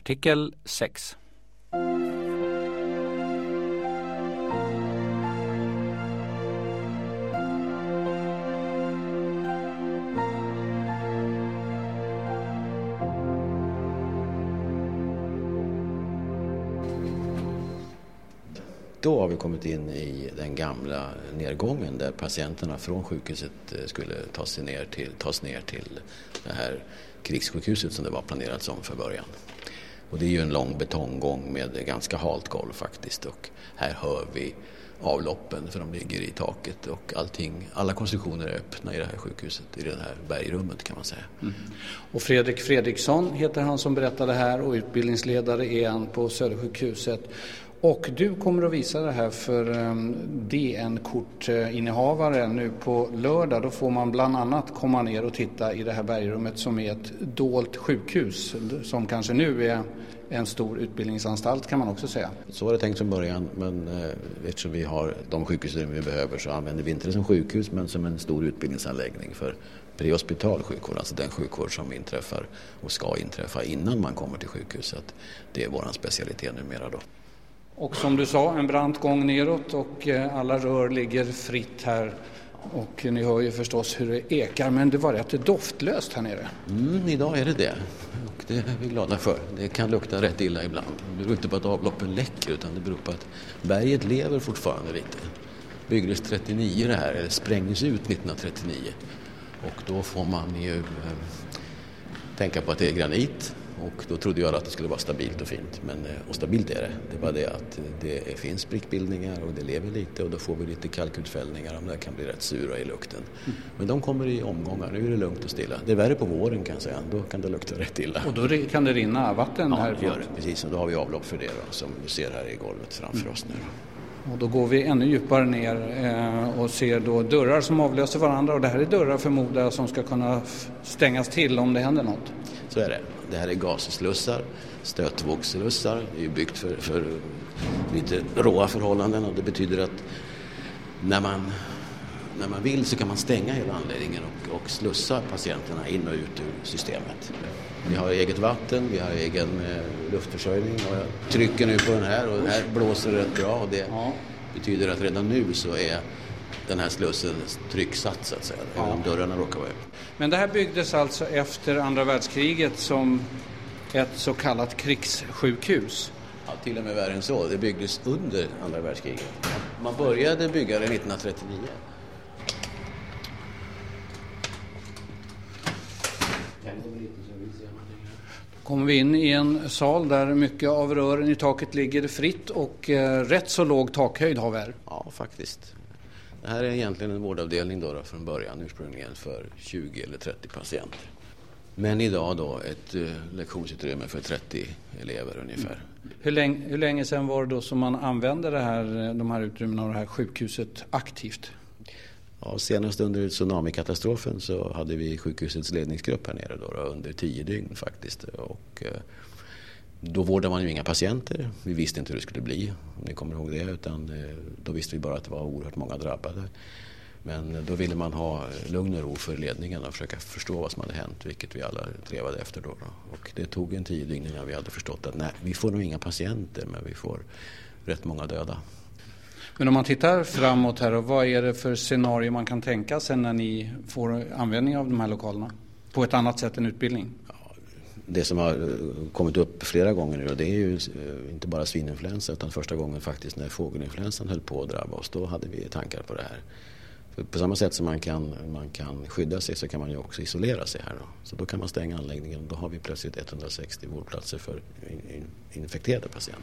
Artikel 6. Då har vi kommit in i den gamla nedgången där patienterna från sjukhuset skulle tas ner till det här krigssjukhuset som det var planerat som för början. Och det är ju en lång betonggång med ganska halt golv faktiskt, och här hör vi avloppen för de ligger i taket och alla konstruktioner är öppna i det här sjukhuset, i det här bergrummet kan man säga. Mm. Och Fredrik Fredriksson heter han som berättade här och utbildningsledare är han på Södersjukhuset. Och du kommer att visa det här för DN-kortinnehavare nu på lördag. Då får man bland annat komma ner och titta i det här bergrummet som är ett dolt sjukhus som kanske nu är en stor utbildningsanstalt kan man också säga. Så var det tänkt från början, men eftersom vi har de sjukhusrum vi behöver så använder vi inte det som sjukhus men som en stor utbildningsanläggning för prehospital sjukvård, alltså den sjukvård som inträffar och ska inträffa innan man kommer till sjukhuset. Det är vår specialitet numera då. Och som du sa, en brant gång neråt och alla rör ligger fritt här. Och ni hör ju förstås hur det ekar, men det var rätt doftlöst här nere. Idag är det. Och det är vi glada för. Det kan lukta rätt illa ibland. Det beror inte på att avloppen läcker utan det beror på att berget lever fortfarande lite. Byggdes 39 det här, eller sprängdes ut 1939. Och då får man ju tänka på att det är granit. Och då trodde jag att det skulle vara stabilt och fint. Och stabilt är det. Det är bara det att det finns sprickbildningar och det lever lite. Och då får vi lite kalkutfällningar. De där kan bli rätt sura i lukten. Men de kommer i omgångar. Nu är det lugnt och stilla. Det är värre på våren kan jag säga. Då kan det lukta rätt illa. Och då kan det rinna vatten här? Ja, det. Precis. Och då har vi avlopp för det då, som du ser här i golvet framför oss nu. Och då går vi ännu djupare ner och ser då dörrar som avlöser varandra. Och det här är dörrar förmodar jag som ska kunna stängas till om det händer något. Så är det. Det här är gasslussar, stötvågsslussar. Det är ju byggt för lite råa förhållanden och det betyder att när man vill så kan man stänga hela anläggningen och slussa patienterna in och ut ur systemet. Vi har eget vatten, vi har egen luftförsörjning och jag trycker nu på den här och här blåser det rätt bra och det betyder att redan nu så är den här slussen trycksatt så att säga, även om dörrarna råkar vara öppna. Men det här byggdes alltså efter andra världskriget som ett så kallat krigssjukhus? Ja, till och med värre än så. Det byggdes under andra världskriget. Man började bygga det 1939. Kommer vi in i en sal där mycket av rören i taket ligger fritt och rätt så låg takhöjd har vi här. Ja, faktiskt. Det här är egentligen en vårdavdelning då från början ursprungligen för 20 eller 30 patienter. Men idag då ett lektionsutrymme för 30 elever ungefär. Hur länge sedan var det då som man använde de här utrymmena och det här sjukhuset aktivt? Ja, senast under tsunamikatastrofen så hade vi sjukhusets ledningsgrupp här nere då under 10 dygn faktiskt. Och då vårdade man ju inga patienter. Vi visste inte hur det skulle bli, om ni kommer ihåg det, utan då visste vi bara att det var oerhört många drabbade. Men då ville man ha lugn och ro för ledningen och försöka förstå vad som hade hänt, vilket vi alla trevade efter då. Och det tog en 10 dygn innan vi hade förstått att nej, vi får nog inga patienter men vi får rätt många döda. Men om man tittar framåt här, och vad är det för scenario man kan tänka sig när ni får användning av de här lokalerna på ett annat sätt än utbildning? Ja, det som har kommit upp flera gånger nu, det är ju inte bara svininfluensa utan första gången faktiskt när fågelinfluensan höll på att drabba oss, då hade vi tankar på det här. För på samma sätt som man kan skydda sig så kan man ju också isolera sig här då. Så då kan man stänga anläggningen och då har vi plötsligt 160 vårdplatser för infekterade patienter.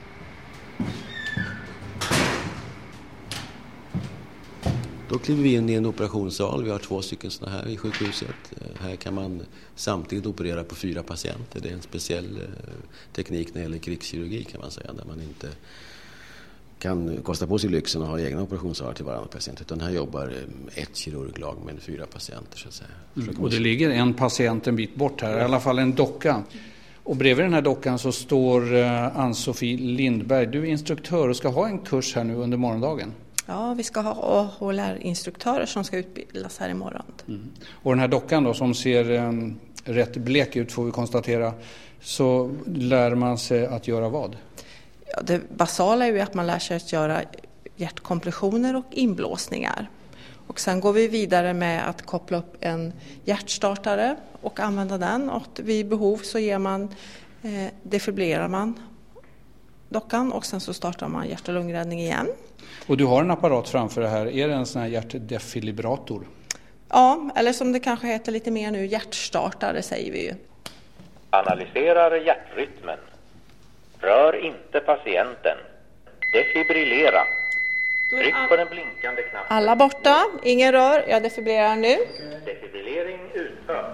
Då kliver vi in i en operationssal. Vi har 2 stycken sådana här i sjukhuset. Här kan man samtidigt operera på 4 patienter. Det är en speciell teknik när det gäller krigskirurgi kan man säga. Där man inte kan kosta på sig lyxen och ha egna operationssalar till varandra patient. Utan här jobbar ett kirurglag med 4 patienter så att säga. Och det ligger en patient en bit bort här, i alla fall en docka. Och bredvid den här dockan så står Ann-Sofie Lindberg. Du är instruktör och ska ha en kurs här nu under morgondagen. Ja, vi ska ha AHLR-instruktörer som ska utbildas här imorgon. Och den här dockan då som ser rätt blek ut får vi konstatera. så lär man sig att göra vad? Ja, det basala är ju att man lär sig att göra hjärtkompressioner och inblåsningar. Och sen går vi vidare med att koppla upp en hjärtstartare och använda den. Och vid behov så defibrillerar man dockan och sen så startar man hjärt- och lungräddning igen. Och du har en apparat framför det här. Är det en sån här hjärtdefibrillator? Ja, eller som det kanske heter lite mer nu, hjärtstartare säger vi ju. Analyserar hjärtrytmen. Rör inte patienten. Defibrillera. Tryck på den blinkande knappen. Alla borta, ingen rör, jag defibrillerar nu. Defibrillering utförd.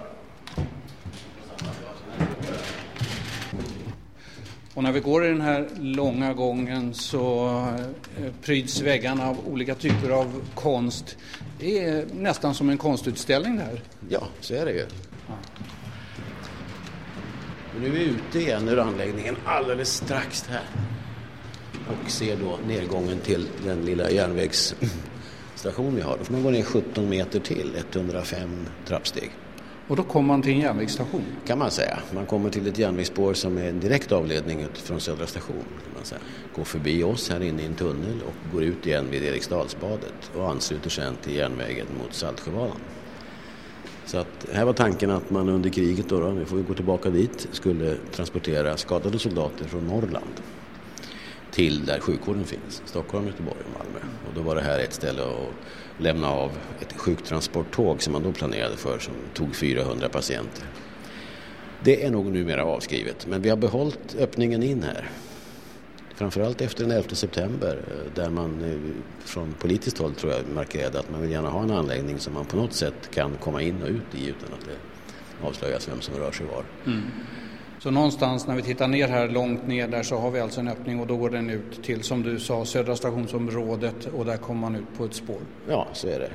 Och när vi går i den här långa gången så pryds väggarna av olika typer av konst. Det är nästan som en konstutställning där. Ja, så är det ju. Ja. Nu är vi ute igen ur anläggningen alldeles strax här. Och ser då nedgången till den lilla järnvägsstation vi har. Då får man gå ner 17 meter till, 105 trappsteg. Och då kommer man till en järnvägsstation? Kan man säga. Man kommer till ett järnvägsspår som är en direkt avledning från Södra station. Kan man säga. Går förbi oss här inne i en tunnel och går ut igen vid Eriksdalsbadet och ansluter sedan till järnvägen mot Saltsjöbanan. Så att här var tanken att man under kriget, då, nu får vi gå tillbaka dit, skulle transportera skadade soldater från Norrland till där sjukvården finns, Stockholm, Göteborg och Malmö. Och då var det här ett ställe att lämna av ett sjuktransporttåg som man då planerade för som tog 400 patienter. Det är nog numera avskrivet, men vi har behållit öppningen in här. Framförallt efter den 11 september där man från politiskt håll tror jag markerade att man vill gärna ha en anläggning som man på något sätt kan komma in och ut i utan att det avslöjas vem som rör sig var. Mm. Så någonstans när vi tittar ner här, långt ner där, så har vi alltså en öppning och då går den ut till, som du sa, Södra stationsområdet och där kommer man ut på ett spår. Ja, så är det.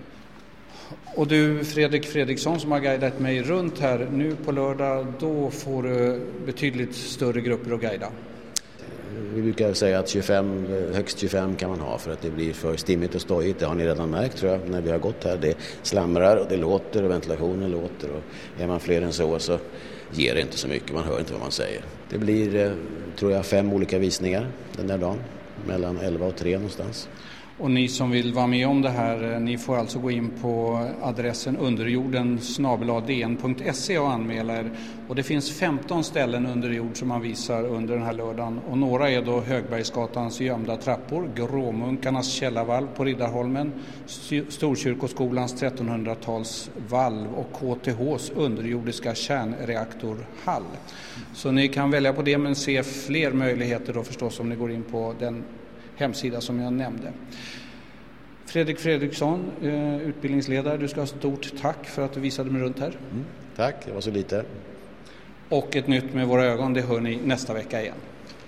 Och du, Fredrik Fredriksson, som har guidat mig runt här, nu på lördag, då får du betydligt större grupper att guida. Vi brukar säga att högst 25 kan man ha för att det blir för stimmigt och stojigt. Det har ni redan märkt tror jag när vi har gått här. Det slamrar och det låter och ventilationen låter. Och är man fler än så ger det inte så mycket. Man hör inte vad man säger. Det blir, tror jag, 5 olika visningar den där dagen. Mellan 11 och 3 någonstans. Och ni som vill vara med om det här, ni får alltså gå in på adressen underjorden@dn.se och anmäla er. Och det finns 15 ställen under jord som man visar under den här lördagen. Och några är då Högbergsgatans gömda trappor, Gråmunkarnas källarvalv på Riddarholmen, Storkyrkoskolans 1300-tals valv och KTHs underjordiska kärnreaktorhall. Så ni kan välja på det, men se fler möjligheter då förstås om ni går in på den hemsida som jag nämnde. Fredrik Fredriksson, utbildningsledare, du ska ha stort tack för att du visade mig runt här. Tack, det var så lite. Och ett nytt med våra ögon, det hör ni nästa vecka igen.